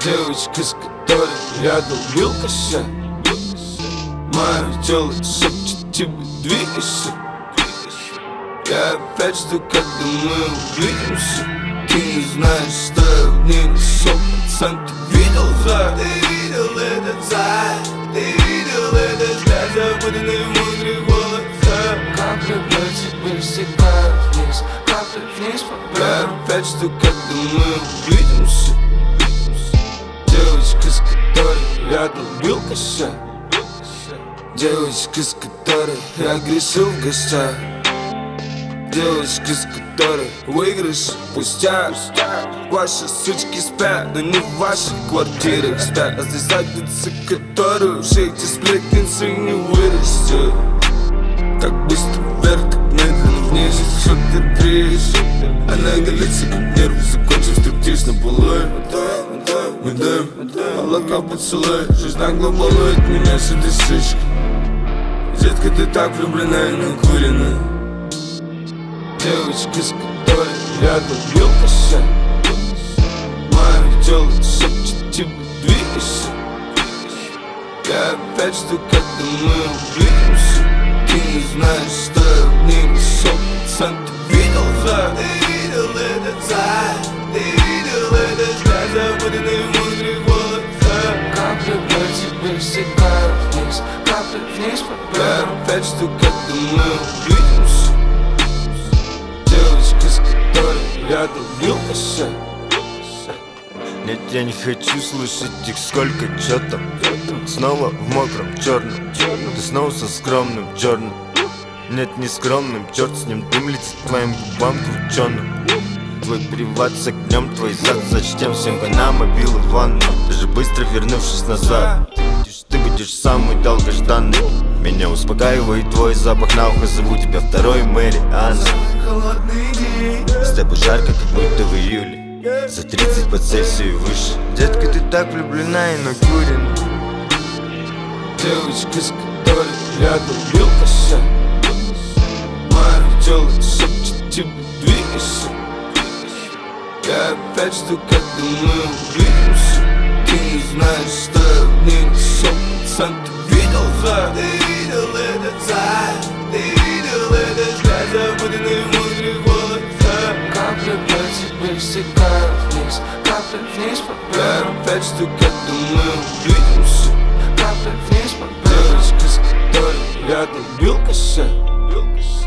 Девочка, с которой я долбил кося, мое тело шепчет тебе двигайся. Я опять жду, когда мы увидимся. Ты не знаешь, что я в ней нашел, пацан, ты видел за? Ты видел этот зай, ты видел этот взгляд, запутанный в мудрых волосах. Капли по тебе стекают вниз, капли вниз по Я бедрам. опять жду, когда мы увидимся. Девочка, с которой я долбил кося, девочка, с которой я грешил в гостях, девочка, с которой выигрыш пустяк. Ваши сучки спят, но не в ваших квартирах спят, а здесь задницы, которые все эти сплетницы не вырастет. Как быстро вверх, так медленно вниз, что ты дришь. Она голится, как нервы, закончив стриптиз на полу. Мы даем молоко поцелуй, жизнь нагло балует меня с этой сучкой. Детка, ты так влюблена и накурена. Девочка, с которой я долбил кося, мое тело шепчет тебе двигайся. Я опять жду, когда мы увидимся. Ты не знаешь, что я в ней нашел, пацан, ты видел за? Ты видел этот зай, ты видел этот взгляд, запутанный в мудрых волосах. Капли по тебе стекают вниз, капли вниз по Я бедрам. опять жду, когда мы увидимся. Девочка, с которой я долбил кося. Нет, я не хочу слышать их, сколько чё там. Снова в мокром черном, ты снова со скромным черным. Нет, не скромным, черт с ним, дым летит к твоим губам крученым. Твой приват с огнем, твой зад зачтем всем на мобилы в ванну. Даже быстро вернувшись назад, ты будешь самый долгожданный. Меня успокаивает твой запах, на ухо зову тебя второй Мэри Анна. С тобой жарко, как будто в июле, за 30 по Цельсию и выше. Детка, ты так влюблена и накурена. Девочка, с которой я долбил кося, мое тело шепчет тебе двигайся. Я опять жду, когда мы увидимся. Ты не знаешь, что я в ней нашел, пацан, ты видел за? Ты видел этот зай, ты видел этот взгляд, запутанный в мудрых волосах. Капли по тебе стекают вниз, капли вниз по Я бедрам. опять жду, когда мы увидимся. Капли вниз по бедрам. Девочка, с которой я долбил кося.